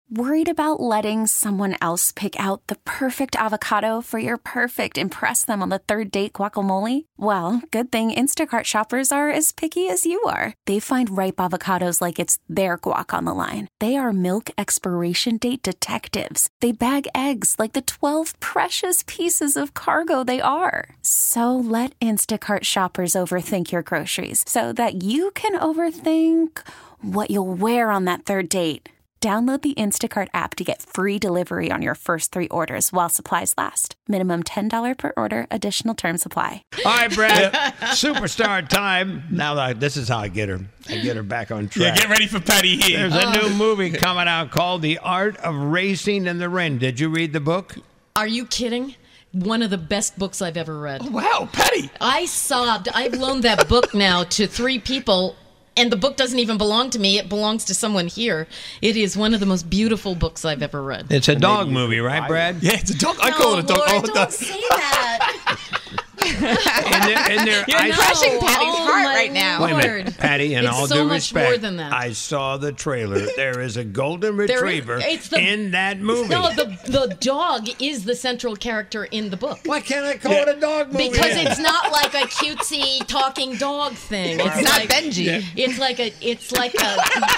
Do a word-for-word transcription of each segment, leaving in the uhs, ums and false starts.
Worried about letting someone else pick out the perfect avocado for your perfect impress them on the third date guacamole? Well, good thing Instacart shoppers are as picky as you are. They find ripe avocados like it's their guac on the line. They are milk expiration date detectives. They bag eggs like the twelve precious pieces of cargo they are. So let Instacart shoppers overthink your groceries so that you can overthink what you'll wear on that third date. Download the Instacart app to get free delivery on your first three orders while supplies last. Minimum ten dollars per order. Additional terms apply. All right, Brad. Superstar time. Now, like, this is how I get her. I get her back on track. Yeah, get ready for Patty here. There's a new movie coming out called The Art of Racing in the Ring. Did you read the book? Are you kidding? One of the best books I've ever read. Oh, wow, Patty. I sobbed. I've loaned that book now to three people. And the book doesn't even belong to me. It belongs to someone here. It is one of the most beautiful books I've ever read. It's a dog movie, right, Brad? Yeah, it's a dog. I call it a dog. Lord, Oh, don't no. say that. And there, and there, You're I, crushing No, Patty's oh heart my right now. Wait a minute, Lord. Patty, in It's all so due much respect, more than that. I saw the trailer. There is a golden There is- retriever it's the- in that movie. No, the the dog is the central character in the book. Why can't I call it a dog movie? Because it's not like a cutesy talking dog thing. It's It's not like, Benji. It's like a. It's like a.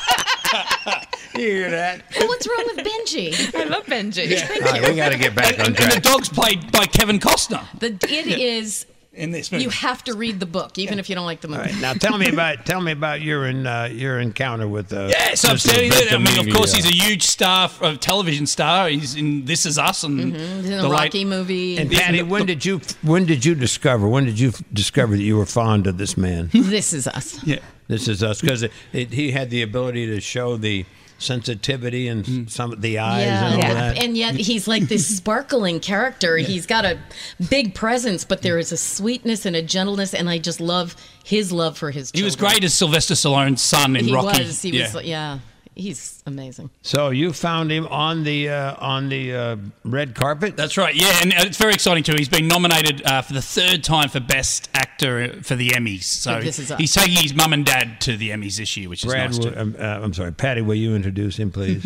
You hear that? Well, what's wrong with Benji? I love Benji. All right, we got to get back on And, and the track. dog's played by Kevin Costner The it is. in this movie. You have to read the book, even if you don't like the movie. All right, now tell me about tell me about your in, uh, your encounter with. Uh, Yeah, so I'm Mister standing there. I mean, of Ventimiglia. course, he's a huge star, a television star. He's in This Is Us and He's in the, the late- Rocky movie. And Patty, when did you when did you discover when did you discover that you were fond of this man? This Is Us. Yeah. This Is Us, because it, it, he had the ability to show the sensitivity and some of the eyes Yeah, and all yeah. that. And yet he's like this sparkling character. He's got a big presence, but there is a sweetness and a gentleness, and I just love his love for his children. He was great as Sylvester Stallone's son in He Rocky. was. He yeah. was. Yeah. He's amazing. So you found him on the uh, on the uh, red carpet. That's right, yeah, and it's very exciting too. He's been nominated uh, for the third time for Best Actor for the Emmys. So This Is Us. he's taking his mum and dad to the Emmys this year, which is Brad, nice will, too. um, uh, I'm sorry, Patty. Will you introduce him, please?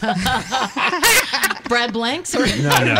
Brad Blanks or no, no.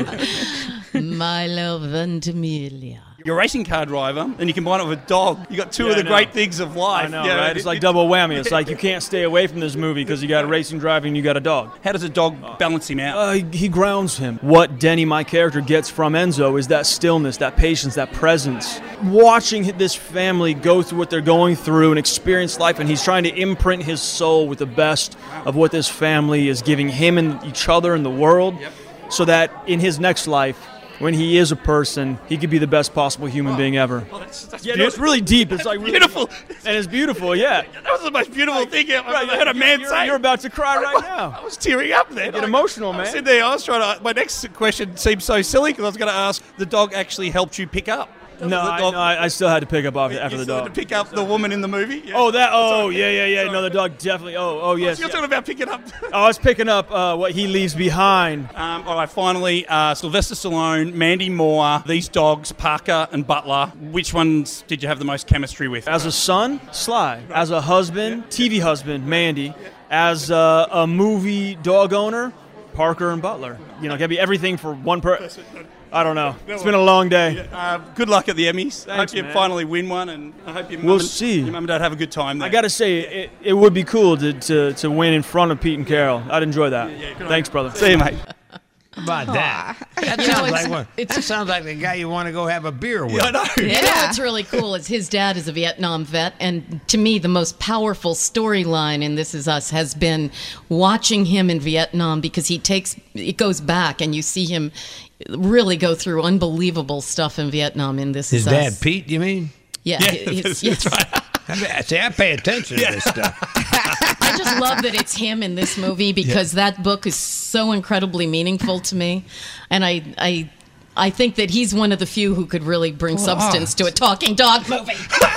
That, Milo Ventimiglia. You're a racing car driver, and you combine it with a dog. You got two Yeah, of the I know. great things of life. I know, Yeah, right? it- It's like it- double whammy. It's like you can't stay away from this movie because you got a racing driver and you got a dog. How does a dog balance him out? Uh, he, he grounds him. What Denny, my character, gets from Enzo is that stillness, that patience, that presence. Watching this family go through what they're going through and experience life, and he's trying to imprint his soul with the best of what this family is giving him and each other and the world, so that in his next life, when he is a person, he could be the best possible human being ever. Oh, that's, that's Yeah, no, it's really deep. It's like really beautiful. and it's beautiful. Yeah. That was the most beautiful thing I've Right, ever heard a man you're, say. You're about to cry right now. I was tearing up there. Get emotional, man. I was sitting there. I was trying to. My next question seems so silly because I was going to ask: the dog actually helped you pick up? No, the I, dog, no I, I still had to pick up after, after you the still had dog. to pick up the woman in the movie. Yeah. Oh, that. Oh, Sorry. yeah, yeah, yeah. Sorry. No, the dog definitely. Oh, oh, yes. You're yeah. talking about picking up. I was picking up uh, what he leaves behind. Um, all right, finally, uh, Sylvester Stallone, Mandy Moore, these dogs, Parker and Butler. Which ones did you have the most chemistry with? As a son, Sly. As a husband, T V husband, Mandy. As a, a movie dog owner, Parker and Butler. You know, it can be everything for one person. I don't know. It's been a long day. Uh, good luck at the Emmys. I Thanks, hope you man. finally win one, and I hope your We'll mum and, see. your mum and dad have a good time there. I got to say, it, it would be cool to, to, to win in front of Pete and Carol. I'd enjoy that. Thanks, brother. See you, mate. How about that? That You know, sounds it's- like one. it's- That sounds like the guy you want to go have a beer with. Yeah, I know. You know Yeah. what's really cool is his dad is a Vietnam vet, and to me, the most powerful storyline in This Is Us has been watching him in Vietnam, because he takes it goes back, and you see him really go through unbelievable stuff in Vietnam. In This His Is dad, Us, Pete, you mean? yeah, Yeah, his- that's yes. right. I mean, see, I pay attention to this stuff. I just love that it's him in this movie, because that book is so incredibly meaningful to me, and I I. I think that he's one of the few who could really bring substance to a talking dog movie.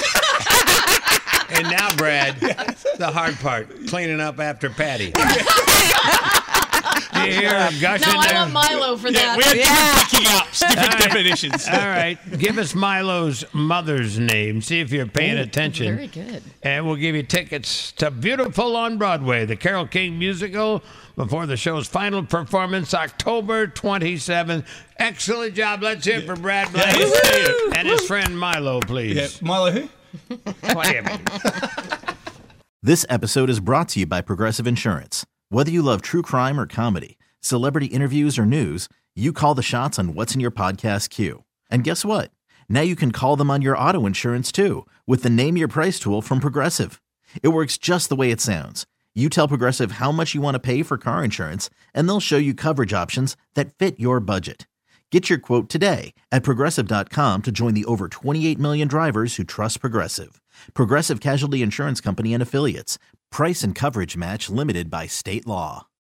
And now, Brad, the hard part, cleaning up after Patty. Do you hear you're gushing No, I there. want Milo for Yeah, that. we had different picking ups, different definitions. All right, give us Milo's mother's name. See if you're paying attention. Very good. And we'll give you tickets to Beautiful on Broadway, the Carole King musical, before the show's final performance, October twenty-seventh. Excellent job. Let's hear it for Brad Blaze Woo-hoo. and his friend Milo, please. Yeah, Milo who? Whatever. This episode is brought to you by Progressive Insurance. Whether you love true crime or comedy, celebrity interviews or news, you call the shots on what's in your podcast queue. And guess what? Now you can call them on your auto insurance too with the Name Your Price tool from Progressive. It works just the way it sounds. You tell Progressive how much you want to pay for car insurance, and they'll show you coverage options that fit your budget. Get your quote today at Progressive dot com to join the over twenty-eight million drivers who trust Progressive. Progressive Casualty Insurance Company and Affiliates. Price and coverage match limited by state law.